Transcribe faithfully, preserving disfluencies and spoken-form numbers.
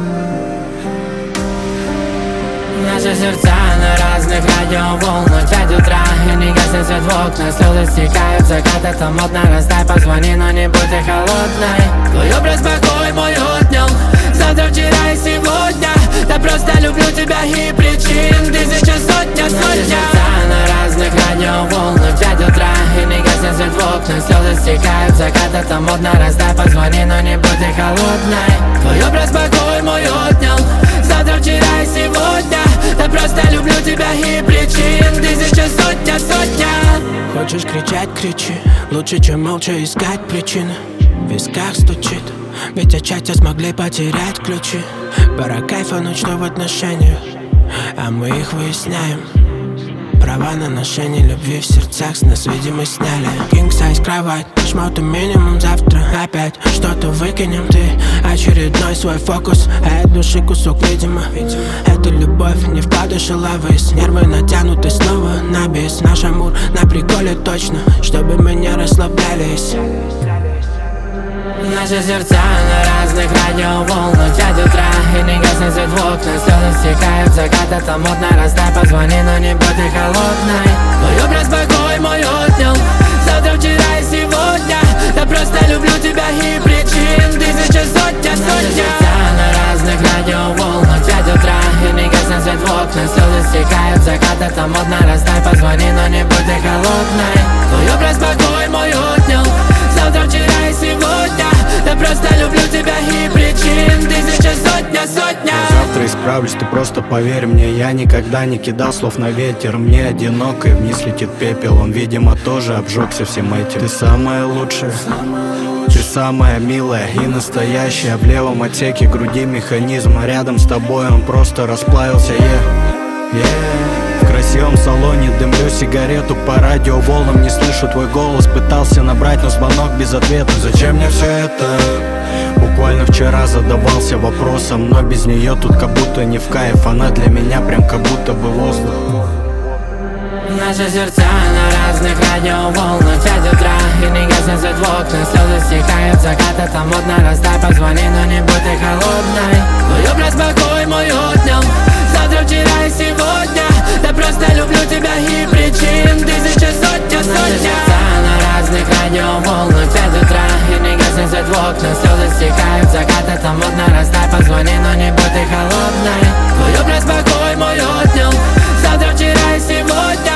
Наши сердца на разных радиоволнах. Пять утра и не гаснет свет в окнах. Слезы стекают, закат, это модно. Растай, позвони, но не будь холодной. Твой образ покой мой отнял. Завтра, вчера и сегодня. Да просто люблю тебя и причин тысяча, сотня, сотня. Наши сердца на разных радиоволнах. Пять утра и не гаснет свет в окнах. Слезы стекают, закат, это модно. Растай, позвони, но не будь холодной. Твой образ покой мой отнял. Завтра, вчера и сегодня. Да просто люблю тебя и причин тысяча, сотня, сотня. Хочешь кричать, кричи. Лучше, чем молча искать причины. В висках стучит, ведь отчасти смогли потерять ключи. Пора кайфануть, что в отношениях, а мы их выясняем. Права на ношение любви в сердцах с нас, видимо, сняли. King size кровать, шмоты минимум. Завтра опять что-то выкинем. Ты очередной свой фокус, а от души кусок, видимо. Это любовь, не вкладыш и ловись. Нервы натянуты снова на бис. Наш амур на приколе точно, чтобы мы не расслаблялись. Наши сердца на разных радиоволнах. Пять утра и не гаснет свет в окнах. Слезы стекают, закат, это модно. Растай, позвони, но не будь холодной. Твой образ покой мой отнял. Завтра, вчера и сегодня. Да просто люблю тебя и причин тысяча, сотня, сотня. Наши сердца на разных радиоволнах. Пять утра и не гаснет свет в окнах. Слезы стекают, закат, это модно. Растай, позвони, но не будь холодной. Твой образ покой мой отнял. Завтра, вчера и сегодня. Да просто люблю тебя и причин тысяча, сотня, сотня. Завтра исправлюсь, ты просто поверь мне. Я никогда не кидал слов на ветер. Мне одиноко, и вниз летит пепел. Он, видимо, тоже обжегся всем этим. Ты самая лучшая, ты самая милая и настоящая. В левом отсеке груди механизм, а рядом с тобой он просто расплавился. yeah, yeah. В красивом салоне дымлю сигарету. По радиоволнам не слышу твой голос. Пытался набрать, но звонок без ответа. Зачем мне все это? Буквально вчера задавался вопросом, но без нее тут как будто не в кайф. Она для меня прям как будто бы воздух. Наши сердца на разных радиоволнах. Пять утра и не гаснет свет в окнах. Слезы стекают, закат, это модно. Растай, позвони, но не будь холодной. Твой образ покой мой отнял. Завтра, вчера и сегодня. Да просто люблю тебя и причин тысяча, сотня, сотня. Наши сердца на разных радиоволнах. Пять утра и не гаснет свет в окнах. Слезы стекают, закат, это модно. Растай, позвони, но не будь холодной. Твой образ покой мой отнял. Завтра, вчера и сегодня.